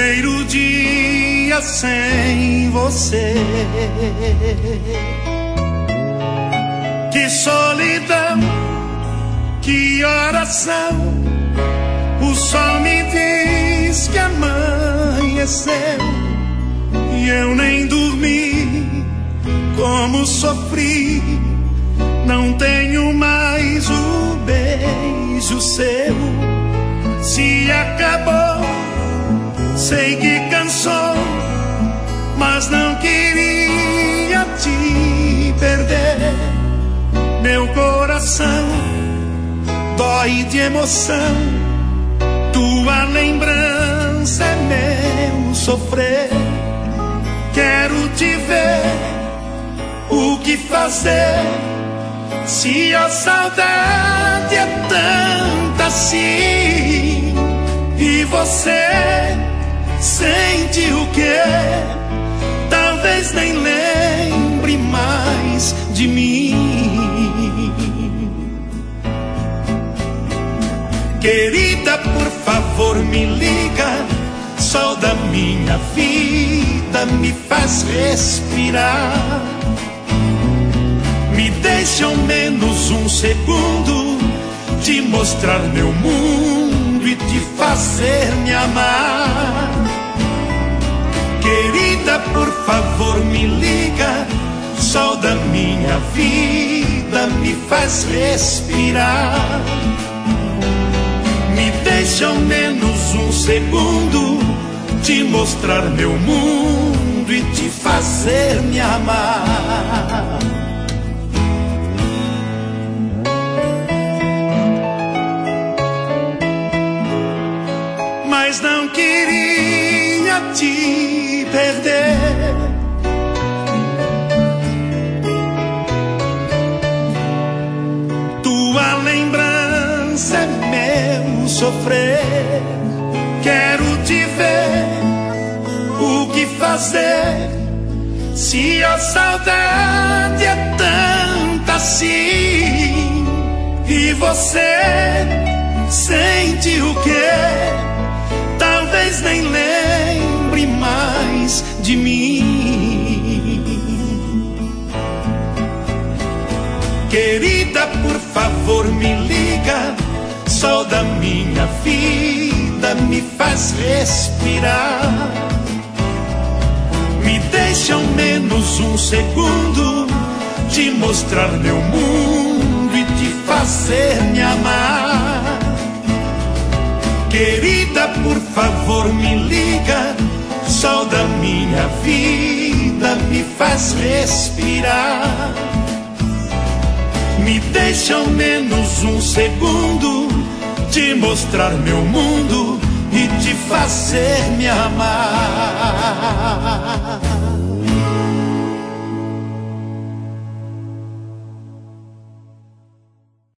primeiro dia sem você. Que solidão, que oração. O sol me diz que amanheceu e eu nem dormi. Como sofri, não tenho mais o beijo seu. Se acabou, sei que cansou, mas não queria te perder. Meu coração dói de emoção, tua lembrança é meu sofrer. Quero te ver, o que fazer? Se a saudade é tanta assim, e você sente o que? Talvez nem lembre mais de mim. Querida, por favor me liga, sol da minha vida, me faz respirar. Me deixa ao menos um segundo te mostrar meu mundo e te fazer me amar. Querida, por favor me liga, sol da minha vida, me faz respirar. Me deixa ao menos um segundo te mostrar meu mundo e te fazer me amar. Mas não queria te perder. Tua lembrança é meu sofrer. Quero te ver, o que fazer? Se a saudade é tanta assim, e você sente o que? Talvez nem lembre mais de mim. Querida, por favor me liga, sol da minha vida, me faz respirar. Me deixa ao menos um segundo te mostrar meu mundo e te fazer me amar. Querida, por favor me liga, sol da minha vida, me faz respirar. Me deixa ao menos um segundo te mostrar meu mundo e te fazer me amar.